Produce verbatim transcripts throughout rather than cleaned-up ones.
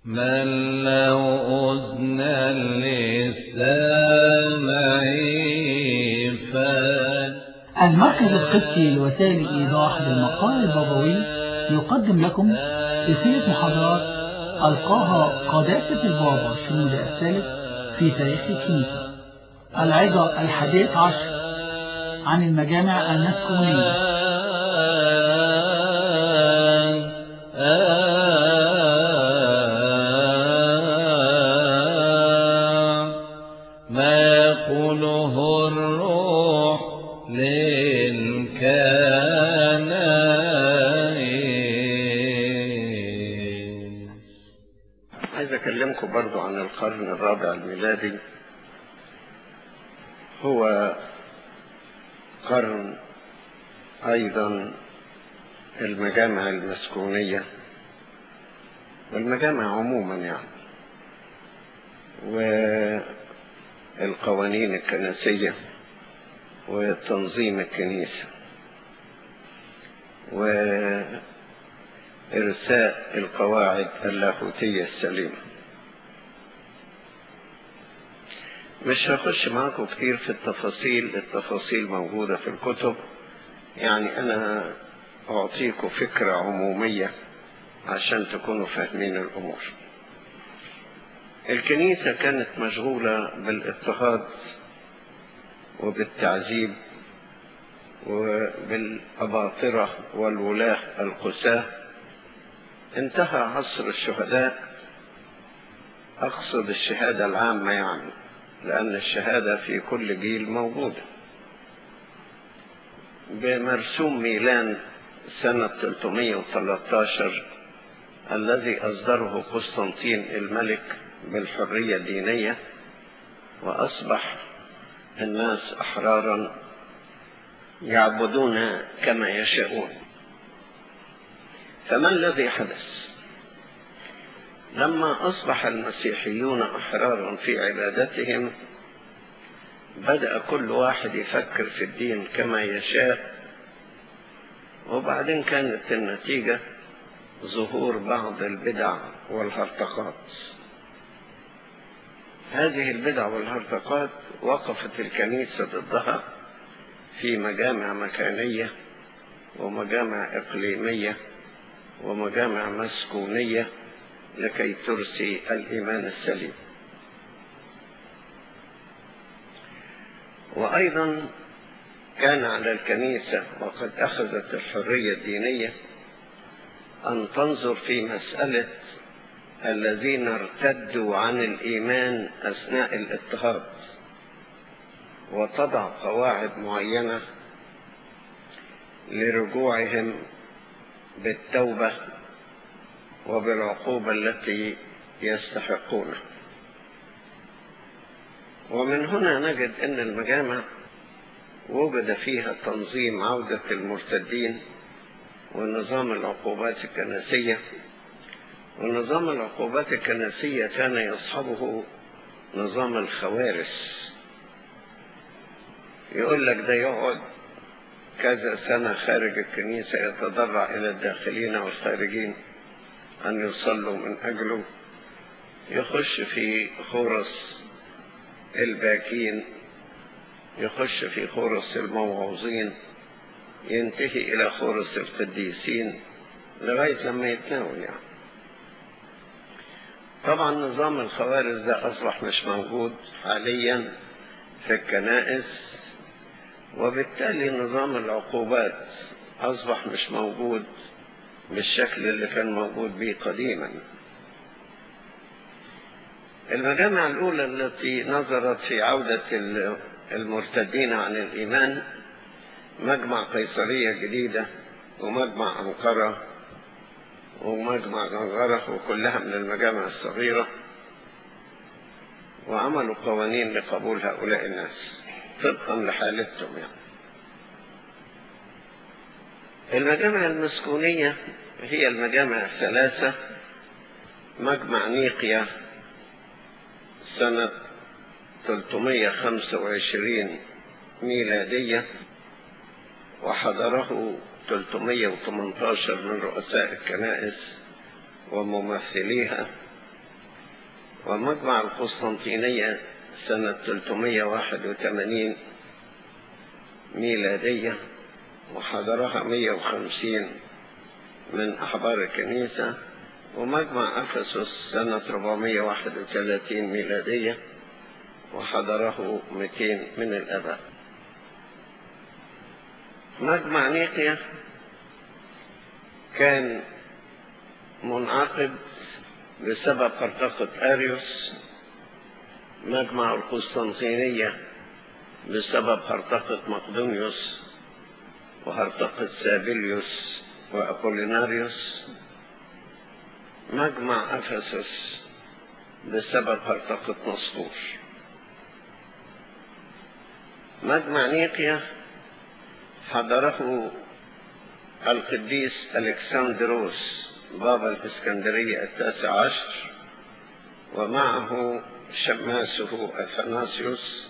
من له أذنا للسامع فل المركز القدسي لوسائل الإيضاح للمقال البابوي يقدم لكم سلسلة محاضرات ألقاها قداسة البابا شنودة الثالث في تاريخ الكنيسة. العظة الحادية عشر عن المجامع المسكونية. ما يقوله الروح للكنائس. عايز أكلمكم برضو عن القرن الرابع الميلادي. هو قرن أيضا المجامع المسكونية والمجامع عموما يعني، والقوانين الكنسية وتنظيم الكنيسة وإرساء القواعد اللاهوتية السليمة. مش هخش معاكم كتير في التفاصيل، التفاصيل موجودة في الكتب، يعني أنا أعطيكم فكرة عمومية عشان تكونوا فاهمين الأمور. الكنيسة كانت مشغولة بالاضطهاد وبالتعذيب وبالأباطرة والولاة القساة. انتهى عصر الشهداء، أقصد الشهادة العامة يعني، لأن الشهادة في كل جيل موجودة. بمرسوم ميلان سنة ثلاثمائة وثلاثة عشر الذي أصدره قسطنطين الملك بالحرية الدينية، وأصبح الناس أحرارا يعبدون كما يشاءون. فما الذي حدث؟ لما أصبح المسيحيون أحرارا في عبادتهم، بدأ كل واحد يفكر في الدين كما يشاء، وبعدين كانت النتيجة ظهور بعض البدع والهرطقات. هذه البدع والهرطقات وقفت الكنيسة ضدها في مجامع مكانية ومجامع إقليمية ومجامع مسكونية لكي ترسي الإيمان السليم. وأيضا كان على الكنيسة وقد أخذت الحرية الدينية أن تنظر في مسألة الذين ارتدوا عن الإيمان أثناء الاضطهاد، وتضع قواعد معينة لرجوعهم بالتوبة وبالعقوبة التي يستحقونها. ومن هنا نجد أن المجامع وجد فيها تنظيم عودة المرتدين ونظام العقوبات الكنسية. ونظام العقوبات الكنسية كان يصحبه نظام الخوارس، يقول لك ده يقعد كذا سنة خارج الكنيسة يتضرع إلى الداخلين والخارجين أن يصلوا من أجله، يخش في خرس الباكين، يخش في خرس الموعوظين، ينتهي إلى خرس القديسين لغاية لما يتناول يعني. طبعا نظام الخوارز ده أصبح مش موجود حاليا في الكنائس، وبالتالي نظام العقوبات أصبح مش موجود بالشكل اللي كان موجود به قديما. المجامع الأولى التي نظرت في عودة المرتدين عن الإيمان مجمع قيصرية الجديدة ومجمع أنقرة ومجمع غنغرة، وكلها من المجامع الصغيرة، وعملوا قوانين لقبول هؤلاء الناس طبقا لحالتهم يعني. المجامع المسكونية هي المجامع الثلاثة: مجمع نيقيا سنة ثلاثمائة وخمسة وعشرين ميلادية، وحضره ثلاثمائة وثمانية عشر من رؤساء الكنائس وممثليها ومجمع القسطنطينية سنة ثلاثمائة وواحد وثمانين ميلادية، وحضرها مئة وخمسين من أحبار الكنيسة. ومجمع أفسس سنة أربعمائة وواحد وثلاثين ميلادية، وحضره مئتين من الآباء. مجمع نيقيا كان منعقد بسبب هرطقة أريوس. مجمع القسطنطينية بسبب هرطقة مقدونيوس وهرطقة سابيليوس وأبوليناريوس. مجمع أفسس بسبب هرطقة نسطور. مجمع نيقيا حضره القديس ألكسندروس بابا الإسكندرية التاسع عشر، ومعه شماسه أثناسيوس.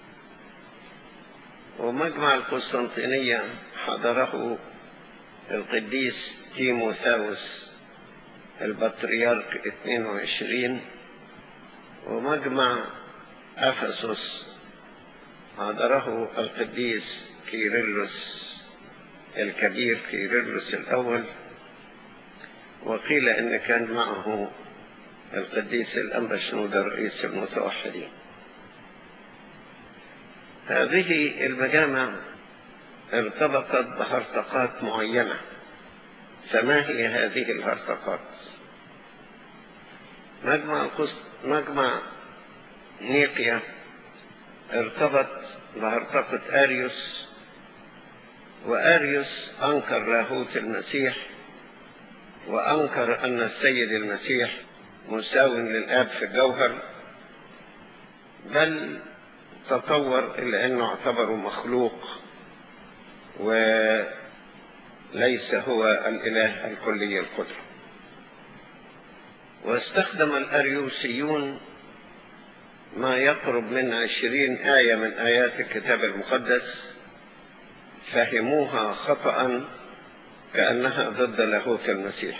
ومجمع القسطنطينية حضره القديس تيموثاوس البطريرك اثنين وعشرين. ومجمع أفسس حضره القديس كيرلس الكبير، كيرلس الأول، وقيل إن كان معه القديس الأنبا شنودة رئيس المتوحدين. هذه المجامع ارتبطت بهرطقات معينة. فما هي هذه الهرطقات؟ مجمع مجمع نيقيا ارتبط بهرطقة أريوس، وأريوس أنكر لاهوت المسيح، وأنكر أن السيد المسيح مساو للآب في الجوهر، بل تطور إلى أنه اعتبره مخلوق وليس هو الإله الكلي القدرة. واستخدم الأريوسيون ما يقرب من عشرين آية من آيات الكتاب المقدس، فهموها خطأ كأنها ضد لاهوت المسيح.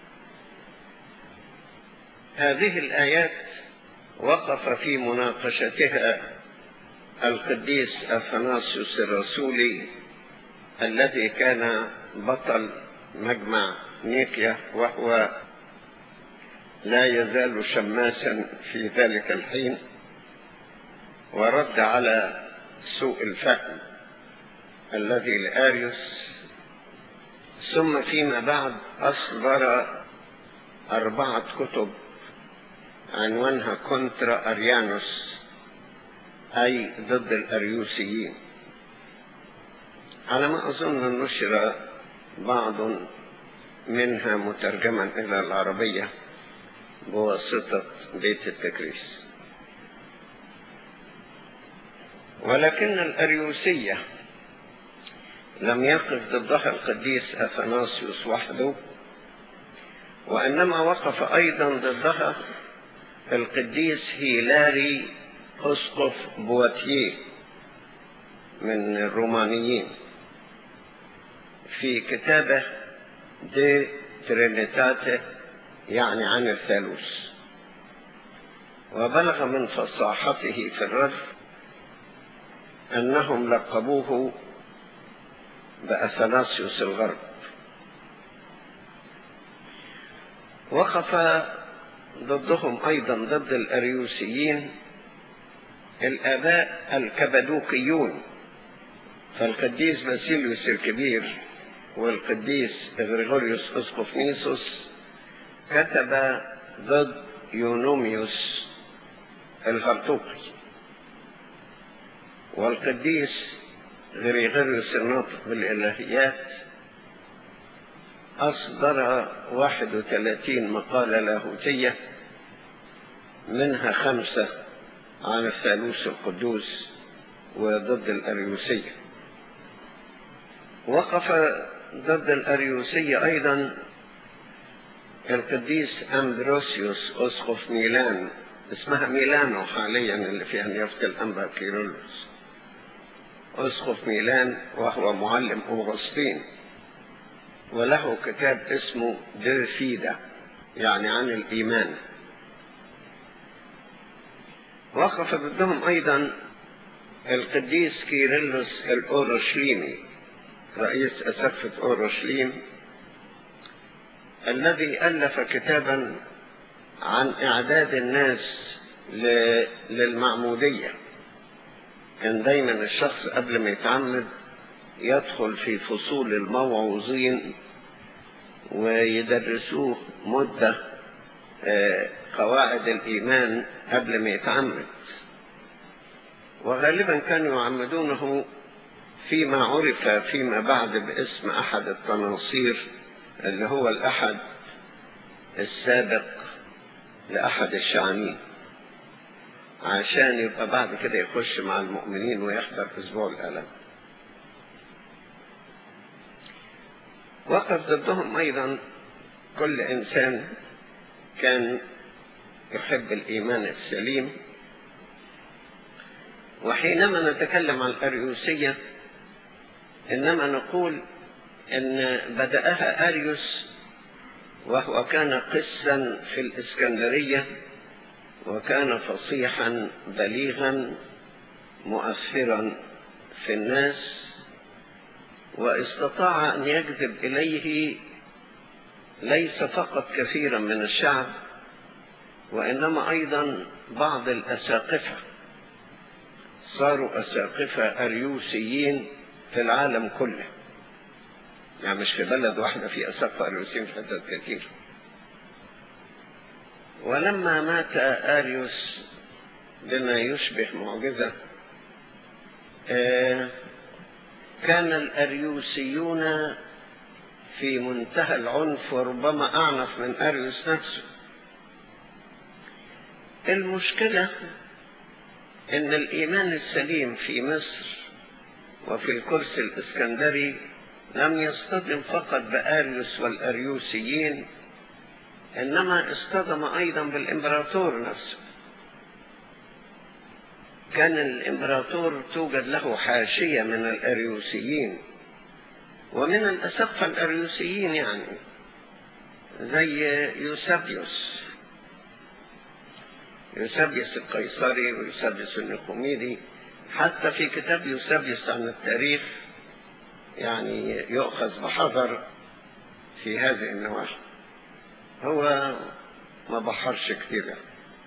هذه الآيات وقف في مناقشتها القديس أثناسيوس الرسولي الذي كان بطل مجمع نيقيا، وهو لا يزال شماسا في ذلك الحين، ورد على سوء الفهم الذي لآريوس. ثم فيما بعد أصدر أربعة كتب عنوانها كونترا أريانوس، أي ضد الأريوسيين. على ما أظن نشر بعض منها مترجما إلى العربية بواسطة بيت التكريس. ولكن الأريوسية لم يقف ضدها القديس أثناسيوس وحده، وإنما وقف أيضا ضدها القديس هيلاري أسقف بواتيه من الرومانيين في كتابه دي ترينيتاته، يعني عن الثالوث. وبلغ من فصاحته في الرد أنهم لقبوه بأثناسيوس الغرب. وقف ضدهم أيضا ضد الأريوسيين الآباء الكبدوكيون، فالقديس باسيليوس الكبير والقديس غريغوريوس أسقف نيسوس كتب ضد يونوميوس الهرطوقي، والقديس غريغوريوس الناطق بالإلهيات أصدر واحد وثلاثين مقالة لاهوتية، منها خمسة عن الثالوث القدوس وضد الأريوسية. وقف ضد الأريوسية أيضا القديس أمبروسيوس أسقف ميلان، اسمها ميلانو حاليا اللي فيها نيافة الأنبا كيرلس، أسقف ميلان، وهو معلم أوغسطين، وله كتاب اسمه دير فيدا، يعني عن الإيمان. وقف ضدهم أيضا القديس كيرلس الأورشليمي رئيس أسقفة أورشليم، الذي ألف كتابا عن إعداد الناس للمعمودية. كان دايما الشخص قبل ما يتعمد يدخل في فصول الموعوظين ويدرسوه مدة قواعد الإيمان قبل ما يتعمد، وغالبا كانوا يعمدونه فيما عرف فيما بعد باسم أحد التناصير، اللي هو الأحد السابق لأحد الشعانين، عشان يبقى بعد كده يخش مع المؤمنين ويحضر أسبوع الآلام. وقف ضدهم أيضا كل إنسان كان يحب الإيمان السليم. وحينما نتكلم عن الأريوسية إنما نقول إن بدأها أريوس وهو كان قسا في الإسكندرية، وكان فصيحا بليغا مؤثرا في الناس، واستطاع أن يجذب إليه ليس فقط كثيرا من الشعب، وإنما أيضا بعض الأساقفة. صاروا أساقفة أريوسيين في العالم كله، يعني مش في بلد واحدة في أساقفة أريوسيين في حتت كثير. ولما مات أريوس بما يشبه معجزة، كان الأريوسيون في منتهى العنف، وربما أعنف من أريوس نفسه. المشكلة إن الإيمان السليم في مصر وفي الكرسي الإسكندري لم يصطدم فقط بأريوس والأريوسيين، إنما اصطدم أيضا بالإمبراطور نفسه. كان الإمبراطور توجد له حاشية من الأريوسيين ومن الأسقفة الأريوسيين، يعني زي يوسابيوس يوسابيوس القيصري ويوسابيوس النيقوميدي. حتى في كتاب يوسابيوس عن التاريخ يعني يؤخذ بحذر في هذه النواحي، هو ما بحرش كثير يعني.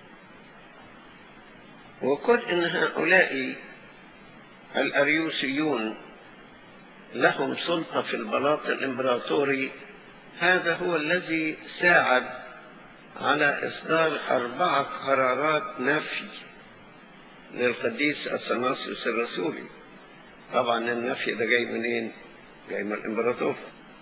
وكل إن هؤلاء الأريوسيون لهم سلطة في البلاط الإمبراطوري، هذا هو الذي ساعد على إصدار أربعة قرارات نفي للقديس أثناسيوس الرسولي. طبعا النفي ده جاي منين؟ جاي من الإمبراطور.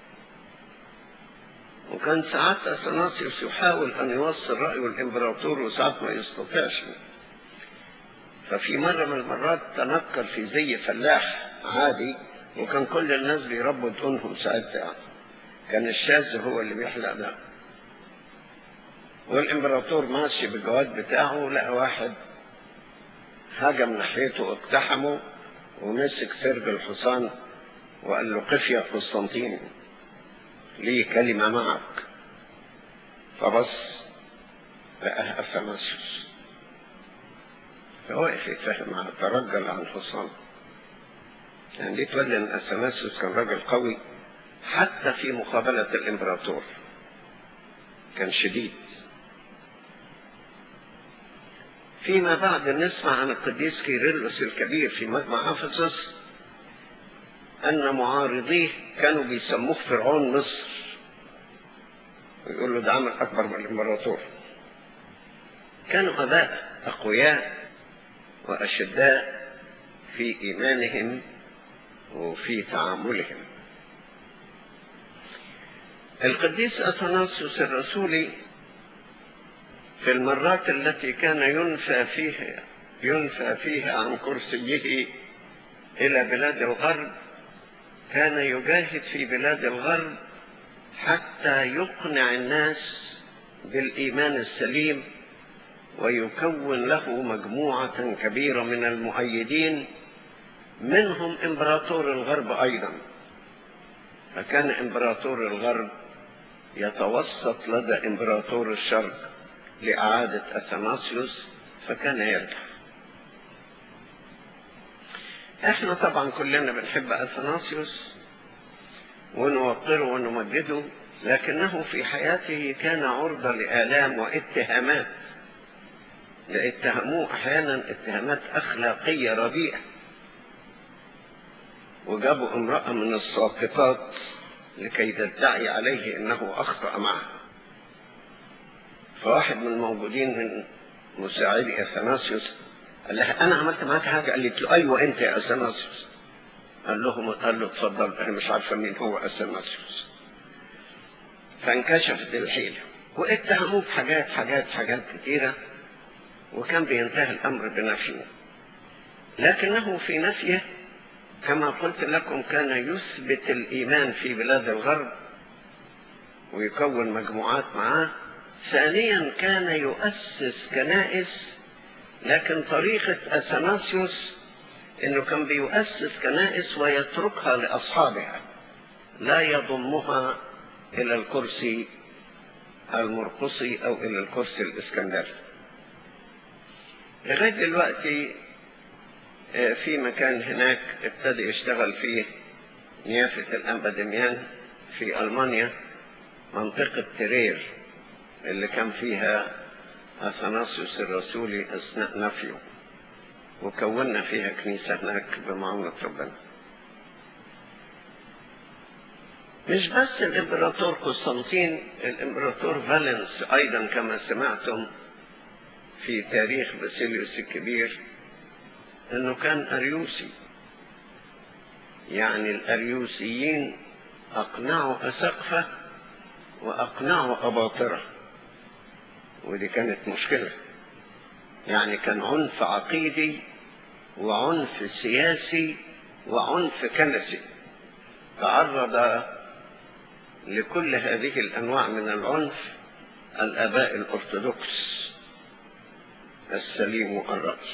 وكان ساعات أثناسيوس يحاول أن يوصل رأيه الإمبراطور وساعات ما يستطيعش. ففي مرة من المرات تنكر في زي فلاح عادي، وكان كل الناس بيربوا دقنهم ساعتها، يعني كان الشاذ هو اللي بيحلق ده. والإمبراطور ماشي بالجواد بتاعه، لقى واحد هجم ناحيته واقتحمه ومسك سرج الحصان وقال له: قف يا قسطنطين، لي كلمة معك. فبص لقاه أثناسيوس، فوقف يتفاهم معه، ترجل عن الحصان. يعني دي تولي ان أثناسيوس كان راجل قوي حتى في مقابلة الإمبراطور، كان شديد. فيما بعد نسمع عن القديس كيرلس الكبير في مجمع أفسس أن معارضيه كانوا بيسموه فرعون مصر، ويقول له ده عمل أكبر من الإمبراطور. كانوا آباء أقوياء وأشداء في إيمانهم وفي تعاملهم. القديس أثناسيوس الرسولي في المرات التي كان ينفى فيها ينفى فيها عن كرسيه إلى بلاد الغرب، كان يجاهد في بلاد الغرب حتى يقنع الناس بالإيمان السليم، ويكون له مجموعة كبيرة من المؤيدين، منهم إمبراطور الغرب أيضا. فكان إمبراطور الغرب يتوسط لدى إمبراطور الشرق لإعادة أثناسيوس، فكان يرجع. احنا طبعا كلنا بنحب أثناسيوس ونوقره ونمجده، لكنه في حياته كان عرضة لآلام واتهامات، لاتهموه أحيانا اتهامات أخلاقية رديئة، وجابوا امرأة من الساقطات لكي تدعي عليه انه اخطأ معها. فواحد من الموجودين من مساعدي اثناسيوس قال لها انا عملت معاك حاجة؟ قالت له ايوه انت يا اثناسيوس. قال له قال له اتفضل، انا مش عارفه مين هو اثناسيوس. فانكشفت الحيلة واتهموه بحاجات حاجات حاجات كثيرة، وكان بينتهي الامر بنفيه. لكنه في نفيه كما قلت لكم كان يثبت الإيمان في بلاد الغرب ويكون مجموعات معاه. ثانيا كان يؤسس كنائس، لكن طريقة أثناسيوس إنه كان بيؤسس كنائس ويتركها لأصحابها، لا يضمها إلى الكرسي المرقصي أو إلى الكرسي الإسكندري. لغاية دلوقتي في مكان هناك ابتدى يشتغل فيه نيافة الأنبا دميان في ألمانيا، منطقة ترير اللي كان فيها أثناسيوس الرسولي أثناء نفيه، وكونا فيها كنيسة هناك بمعونة ربنا. مش بس الإمبراطور قسطنطين، الإمبراطور فالنس أيضا كما سمعتم في تاريخ باسيليوس الكبير انه كان اريوسي، يعني الاريوسيين اقنعوا اسقفة واقنعوا اباطرة، ودي كانت مشكلة. يعني كان عنف عقيدي وعنف سياسي وعنف كنسي، تعرض لكل هذه الانواع من العنف الاباء الارثوذكس السليم الرأي.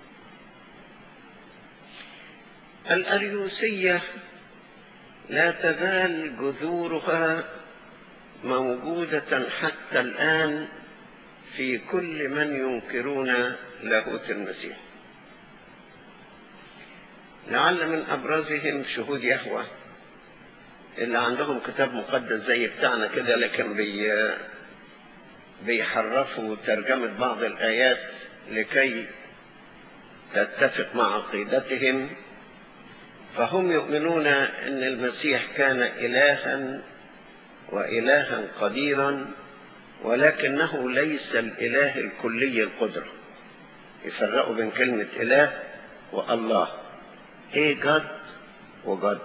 الأريوسية لا تزال جذورها موجودة حتى الآن في كل من ينكرون لاهوت المسيح. لعل من أبرزهم شهود يهوه اللي عندهم كتاب مقدس زي بتاعنا كده، لكن بي بيحرفوا ترجمة بعض الآيات لكي تتفق مع عقيدتهم. فهم يؤمنون أن المسيح كان إلها وإلها قديرا، ولكنه ليس الإله الكلي القدرة. يفرقوا بين كلمة إله والله، إيه جد وجد.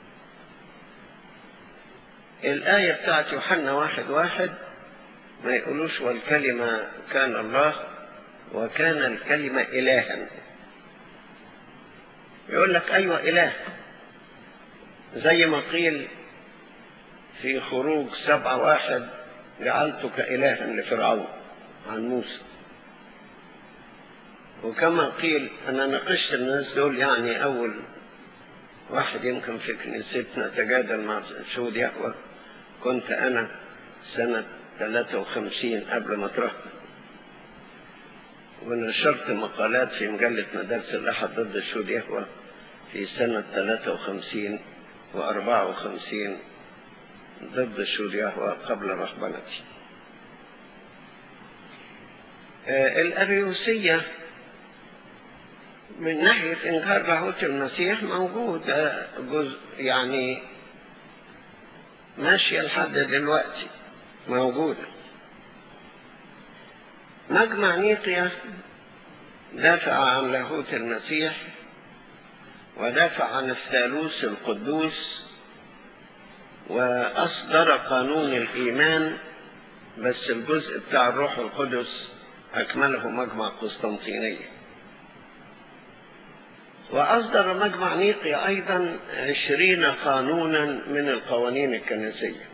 الآية بتاعت يوحنا واحد واحد ما يقولوش والكلمة كان الله وكان الكلمة إلها، يقول لك أيوة إله، زي ما قيل في خروج سبعة واحد جعلتك إلها لفرعون عن موسى. وكما قيل أنا ناقشت الناس دول، يعني أول واحد يمكن في كنيستنا تجادل مع شهود يهوه كنت أنا سنة ثلاثة وخمسين قبل ما اترهبن، ونشرت مقالات في مجلة مدارس الأحد ضد شهود يهوه في سنة ثلاثة وخمسين وأربعة وخمسين ضد شهود يهوه قبل رهبنتي. آه الأريوسية من ناحية إنكار لاهوت المسيح موجود، جزء يعني ماشية لحد دلوقتي موجودة. مجمع نيقيا دافع عن لاهوت المسيح ودافع عن الثالوث القدوس وأصدر قانون الإيمان، بس الجزء بتاع الروح القدس أكمله مجمع قسطنطينية. وأصدر مجمع نيقيا أيضا عشرين قانونا من القوانين الكنسية.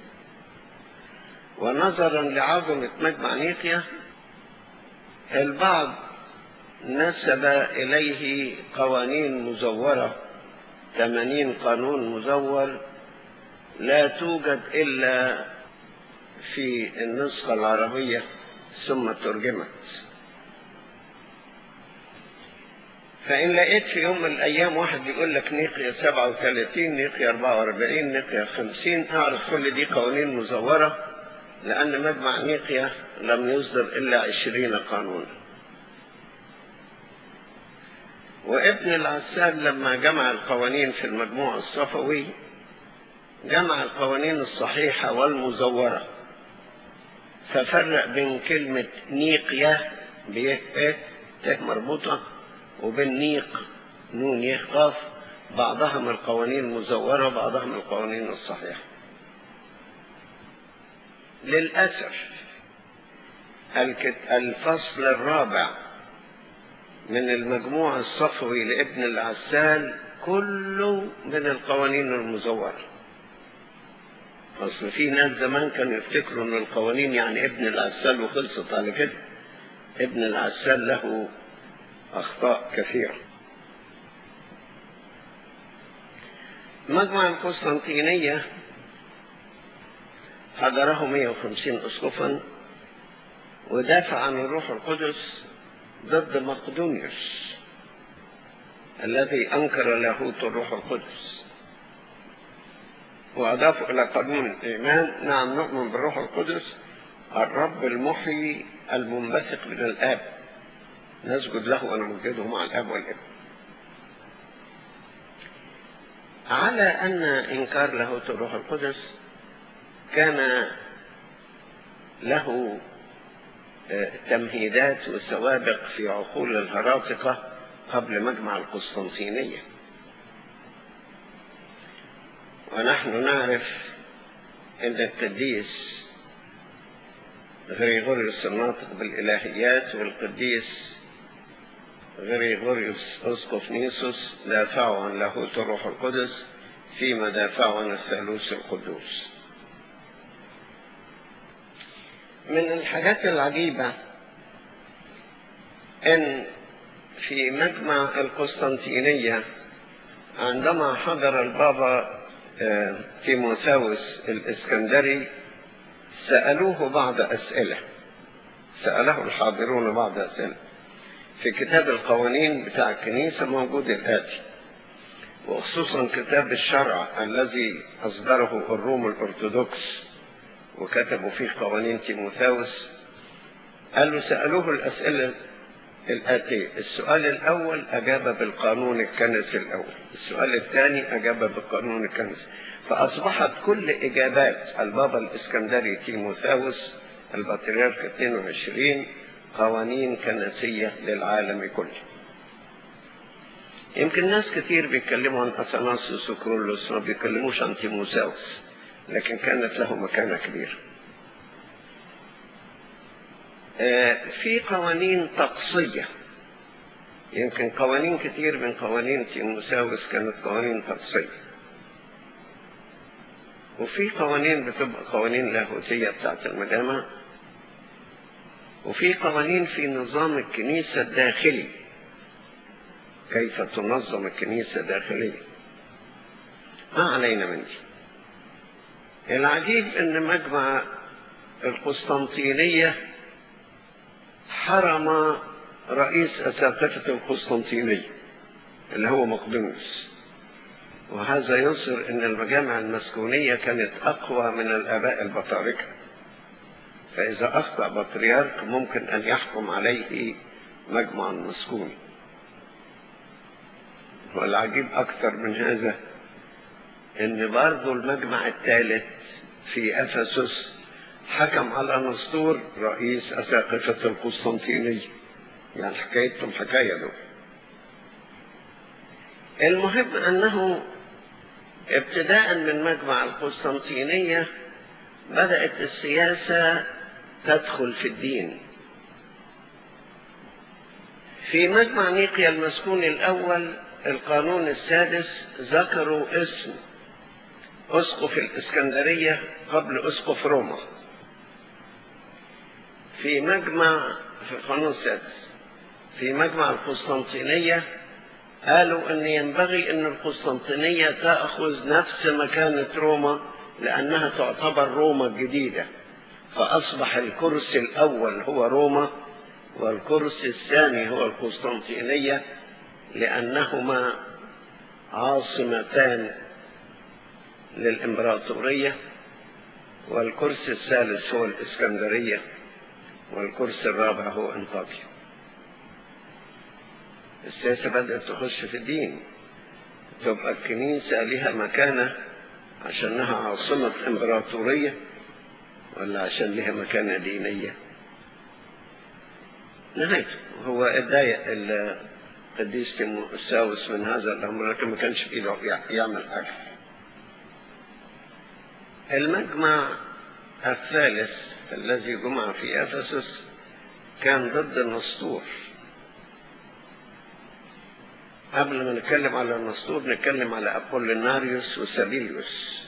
ونظرا لعظمة مجمع نيقيا البعض نسب إليه قوانين مزورة، ثمانين قانون مزور لا توجد إلا في النسخة العربية ثم ترجمت. فإن لقيت في يوم من الأيام واحد بيقول لك نيقيا سبعة وثلاثين، نيقيا أربعة وأربعين، نيقيا خمسين، أعرف كل دي قوانين مزورة، لأن مجمع نيقيا لم يصدر إلا عشرين قانونا. وابن العسال لما جمع القوانين في المجموع الصفوي جمع القوانين الصحيحة والمزورة، ففرق بين كلمة نيقيا بيه ت مربوطة وبين نيق نون يه قاف، بعضها من القوانين المزورة وبعضها من القوانين الصحيحة. للأسف الفصل الرابع من المجموع الصفوي لابن العسال كله من القوانين المزورة. أصل في ناس زمان كانوا يفتكروا أن القوانين يعني ابن العسال وخلصت على كده. ابن العسال له أخطاء كثيرة. مجمع القسطنطينية حضره مئة وخمسين أسقفا، ودافع عن الروح القدس ضد مقدونيوس الذي أنكر لاهوت الروح القدس، وأضافوا إلى قانون الإيمان: نعم نؤمن بالروح القدس الرب المحيي المنبثق من الآب، نسجد له ونمجده مع الآب والابن. على أن إنكار لاهوت الروح القدس كان له تمهيدات وسوابق في عقول الهراطقة قبل مجمع القسطنطينية، ونحن نعرف أن القديس غريغوريوس الناطق بالإلهيات والقديس غريغوريوس أسقف نيسوس دافعوا عن لاهوت الروح القدس فيما دافعوا عن الثالوث القدوس. من الحاجات العجيبة أن في مجمع القسطنطينية عندما حضر البابا تيموثاوس الإسكندري سألوه بعض أسئلة، سأله الحاضرون بعض أسئلة. في كتاب القوانين بتاع الكنيسة موجود الآتي، وخصوصا كتاب الشرع الذي أصدره الروم الأرثوذكس وكتبوا فيه قوانين تيموثاوس. قالوا سألوه الأسئلة الآتية: السؤال الأول أجاب بالقانون الكنسي الأول، السؤال الثاني أجاب بالقانون الكنسي، فأصبحت كل إجابات البابا الإسكندري تيموثاوس البطريرك اثنين وعشرين قوانين كنسية للعالم كله. يمكن ناس كتير بيتكلموا عن أثناسيوس وكرولوس ما بيتكلموش عن تيموثاوس، لكن كانت له مكانة كبيرة. في قوانين طقسية، يمكن قوانين كتير من قوانين تيموثاوس كانت قوانين طقسية، وفي قوانين بتبقى قوانين لاهوتية بتاعت المجامع، وفي قوانين في نظام الكنيسة الداخلي، كيف تنظم الكنيسة داخليا. ما علينا من دي. العجيب ان مجمع القسطنطينية حرم رئيس أساقفة القسطنطينية اللي هو مقدونيوس، وهذا يظهر ان المجامع المسكونية كانت اقوى من الاباء البطاركة، فاذا اخطأ بطريرك ممكن ان يحكم عليه مجمع مسكوني. والعجيب اكثر من هذا ان برضو المجمع الثالث في افسس حكم على نسطور رئيس أساقفة القسطنطينية، يعني حكايتهم حكاية دول. المهم أنه ابتداء من مجمع القسطنطينية بدأت السياسة تدخل في الدين. في مجمع نيقيا المسكوني الأول القانون السادس ذكروا اسم أسقف الإسكندرية قبل أسقف روما. في مجمع في القانون السادس في مجمع القسطنطينية قالوا أن ينبغي أن القسطنطينية تأخذ نفس مكانة روما لأنها تعتبر روما الجديدة، فأصبح الكرسي الأول هو روما والكرسي الثاني هو القسطنطينية، لأنهما عاصمتان للإمبراطورية، والكرسي الثالث هو الإسكندرية، والكرسي الرابع هو أنطاكيا. السياسة بدأت تخش في الدين، تبقى الكنيسة لها مكانة عشانها عاصمة إمبراطورية ولا عشان لها مكانة دينية؟ نهايته هو اتضايق القديس تيموثاوس من هذا الأمر، لكن ما كانش في إيده يعمل حاجة. المجمع الثالث الذي جمع في أفسس كان ضد نسطور. قبل ما نتكلم على نسطور نتكلم على أبوليناريوس وسابيليوس.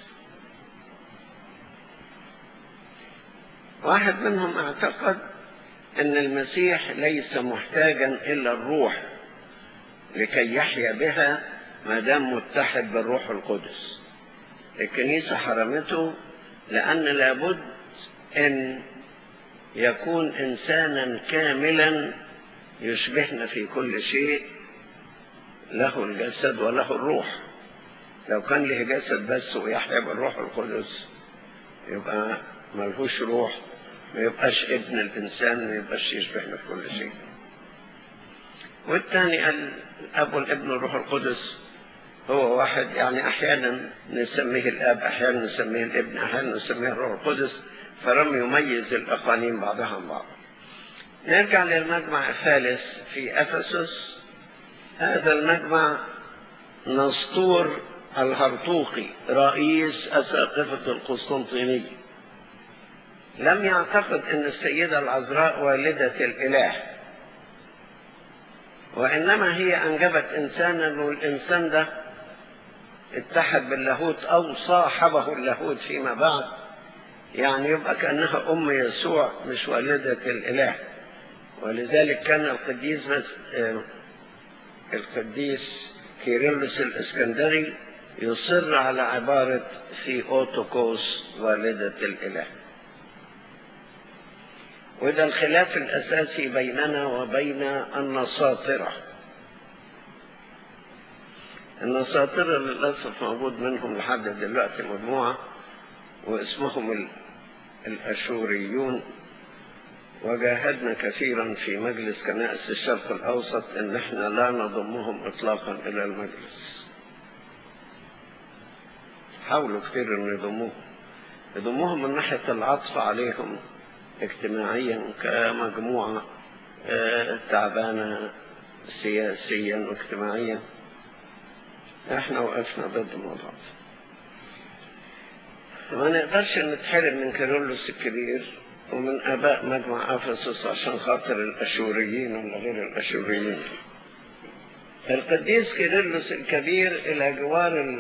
واحد منهم اعتقد أن المسيح ليس محتاجا إلا الروح لكي يحيا بها ما دام متحد بالروح القدس. الكنيسة حرمته لأن لابد أن يكون إنسانا كاملا يشبهنا في كل شيء، له الجسد وله الروح. لو كان له جسد بس ويحيا بالروح القدس يبقى ملهوش روح، ما يبقاش ابن الإنسان، ما يبقاش يشبهنا في كل شيء. والثاني قال الأب والابن والروح القدس هو واحد، يعني أحيانا نسميه الأب، أحيانا نسميه الابن، أحيانا نسميه الروح القدس، فلم يميز الأقانيم بعضها عن بعض. نرجع للمجمع الثالث في أفسس. هذا المجمع نسطور الهرطوقي رئيس أساقفة القسطنطينية لم يعتقد أن السيدة العذراء والدة الإله، وإنما هي أنجبت إنسانا، والإنسان ده اتحد باللاهوت أو صاحبه اللاهوت فيما بعد، يعني يبقى كأنها أم يسوع مش والدة الإله. ولذلك كان القديس بس القديس كيرلس الإسكندري يصر على عبارة في أوتوكوس والدة الإله. وده الخلاف الأساسي بيننا وبين النساطرة. النساطرة للأسف موجود منهم لحد دلوقتي مجموعة واسمهم الأشوريون، وجاهدنا كثيرا في مجلس كنائس الشرق الأوسط إن احنا لا نضمهم إطلاقا إلى المجلس. حاولوا كثير إن يضموهم يضموهم من ناحية العطف عليهم اجتماعيا كمجموعة تعبانة سياسيا واجتماعيا. احنا وقفنا ضد الموضوع. ما نقدرش نتحرم من كيرلس الكبير ومن آباء مجمع أفسس عشان خاطر الأشوريين ولا غير الأشوريين. القديس كيرلس الكبير إلى جوار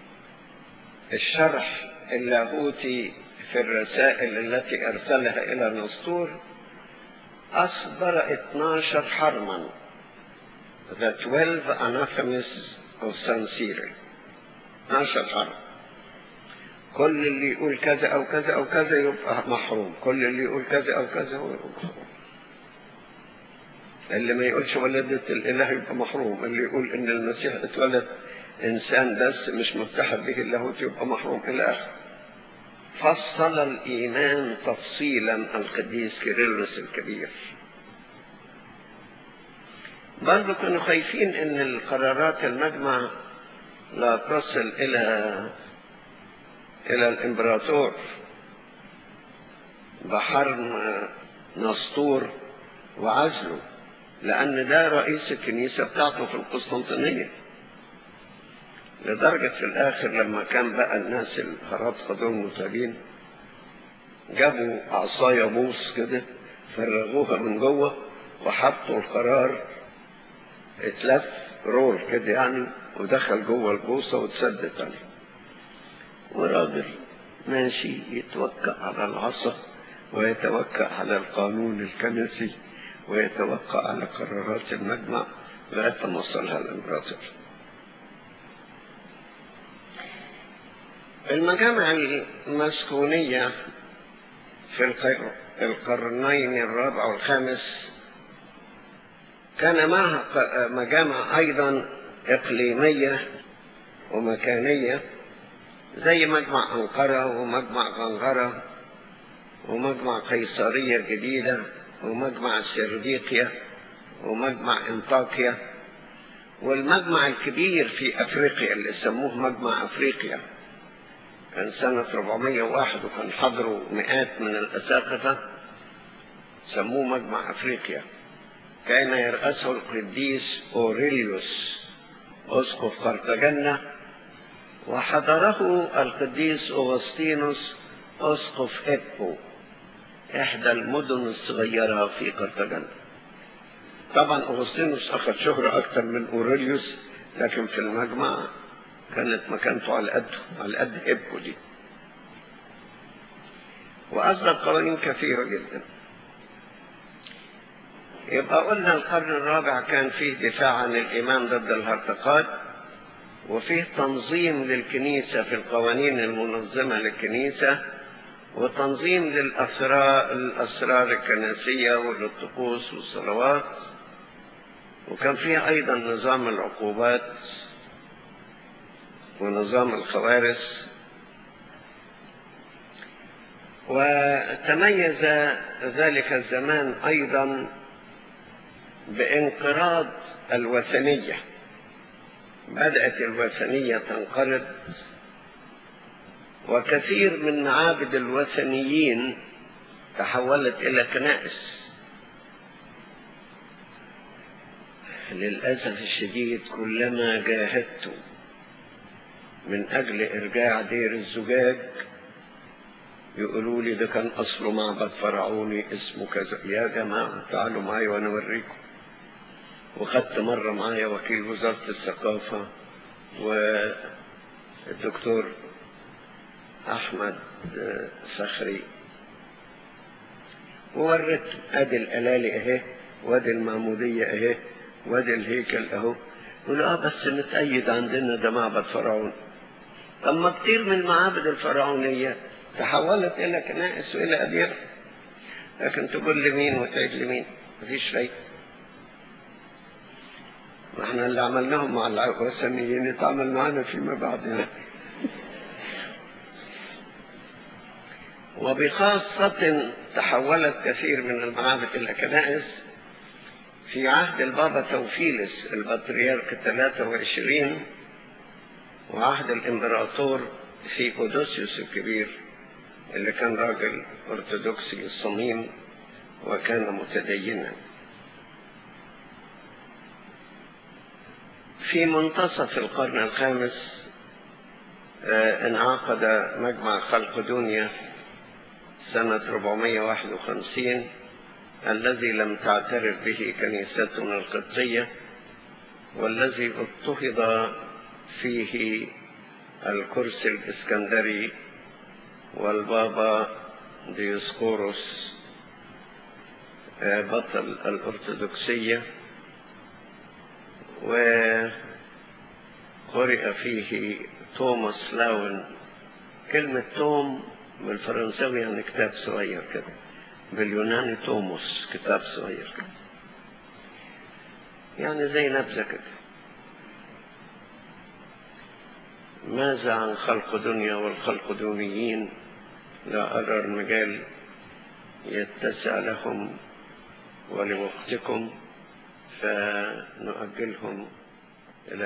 الشرح اللاهوتي في الرسائل التي أرسلها إلى نسطور أصدر اثناشر حرما، The twelve Anathemas of San Cyril. اثناشر حرم، كل اللي يقول كذا أو كذا أو كذا يبقى محروم، كل اللي يقول كذا أو كذا هو يبقى محروم. اللي ما يقولش ولدة الإله يبقى محروم، اللي يقول إن المسيح اتولد إنسان بس مش متحد به اللاهوت يبقى محروم إلى آخره. فصل الإيمان تفصيلا القديس كيرلس الكبير. برضو كانوا خايفين إن القرارات المجمع لا تصل إلى إلى الإمبراطور بحرم نسطور وعزله، لأن ده رئيس الكنيسة بتاعته في القسطنطينية. لدرجة في الآخر لما كان بقى الناس الخراطقة دول متابين جابوا عصاية بوص كده فرغوها من جوه وحطوا القرار اتلف رول كده يعني ودخل جوه البوصة واتسدت عليه. وراجل ماشي يتوكأ على العصا ويتوكأ على القانون الكنسي ويتوقع على قرارات المجمع لا تمثلها الإمبراطور. المجامع المسكونية في القرنين الرابع والخامس كان معها مجامع أيضا إقليمية ومكانية زي مجمع أنقرة ومجمع غنغرة ومجمع قيصرية الجديدة ومجمع سرديقيا ومجمع انطاكيا، والمجمع الكبير في أفريقيا اللي سموه مجمع أفريقيا كان سنة أربعمائة وواحد وكان حضروا مئات من الأساقفة، سموه مجمع أفريقيا. كان يرأسه القديس أوريليوس أسقف قرطاجنة، وحضره القديس أوغسطينوس أسقف إبو، إحدى المدن الصغيرة في قرطاجنة. طبعا أوغسطينوس أخذ شهرة أكثر من أوريليوس، لكن في المجمع كانت مكانته على قده، على قد إبو دي. وأصدر قوانين كثيرة جدا. يبقى قلنا القرن الرابع كان فيه دفاع عن الإيمان ضد الهرطقات، وفيه تنظيم للكنيسة في القوانين المنظمة للكنيسة، وتنظيم للأسرار الكنسية وللطقوس والصلوات، وكان فيه أيضا نظام العقوبات ونظام الخوارث. وتميز ذلك الزمان أيضا بانقراض الوثنية، بدأت الوثنية تنقرض، وكثير من معابد الوثنيين تحولت إلى كنائس. للأسف الشديد كلما جاهدت من أجل إرجاع دير الزجاج يقولوا لي ده كان أصله معبد فرعوني اسمه كذا. يا جماعة تعالوا معايا وأنا أوريكم. وخدت مرة معايا وكيل وزارة الثقافة والدكتور أحمد فخري، ووريت أدي الألالي أهي، وأدي المعمودية أهي، وأدي الهيكل أهو. يقولوا آه بس متأيد عندنا ده معبد فرعوني. طب ما كتير من المعابد الفرعونية تحولت إلى كنائس وإلى أديرة، لكن تقول لمين وتعيد لمين؟ مفيش شيء. ما احنا اللي عملناهم مع الوثنيين يتعامل معنا فيما بعد يعني. وبخاصة تحولت كثير من المعابد إلى كنائس في عهد البابا توفيلس البطريرك الثلاثة وعشرين، وعهد الإمبراطور ثيودوسيوس الكبير اللي كان راجل أرثوذكسي صميم وكان متدينا. في منتصف القرن الخامس انعقد مجمع خلقدونيا سنة أربعمائة وواحد وخمسين الذي لم تعترف به كنيستنا القبطية، والذي اضطهد فيه الكرسي الإسكندري والبابا ديوسقوروس بطل الأرثوذكسية، وقرئ فيه توماس لاون. كلمة توم بالفرنساوي يعني كتاب صغير كده، باليوناني توموس كتاب صغير كده، يعني زي نبذة كده. ماذا عن خلقدونيا والخلقدونيين؟ لا أرى المجال يتسع لهم ولوقتكم، فنؤجلهم